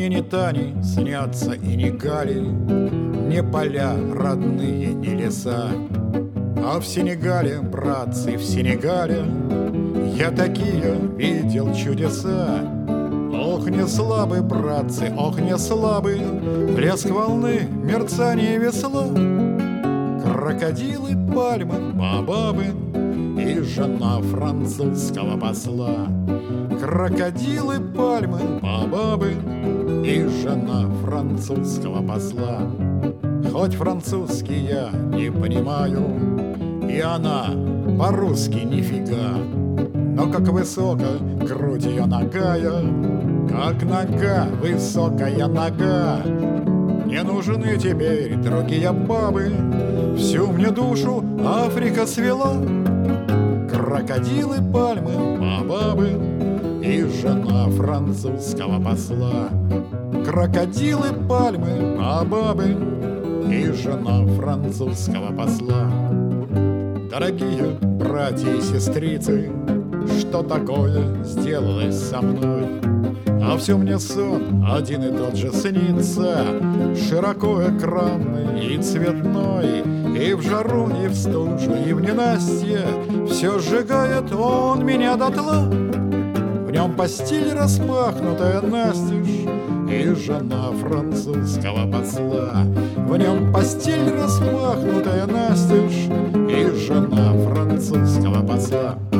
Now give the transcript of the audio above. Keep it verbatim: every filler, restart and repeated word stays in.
мне ни Тани снятся и ни Гали, ни поля родные, ни леса. А в Сенегале, братцы, в Сенегале я такие видел чудеса. Ох, не слабы, братцы, ох, не слабы, плеск волны, мерцание весла. Крокодилы, пальмы, баобабы и жена французского посла. Крокодилы, пальмы, баобабы и жена французского посла. Хоть французский я не понимаю, и она по-русски нифига, но как высоко грудь ее нагая, как нога, высокая нога. Не нужны теперь другие бабы, всю мне душу Африка свела. Крокодилы, пальмы, баобабы и жена французского посла. Крокодилы, пальмы, баобабы и жена французского посла. Дорогие братья и сестрицы, что такое сделалось со мной? А все мне сон один и тот же снится, широко экранный и цветной. И в жару, и в стужу, и в ненастье все сжигает он меня дотла. В нем постель распахнутая настежь и жена французского посла. В нем постель распахнутая настежь и жена французского посла.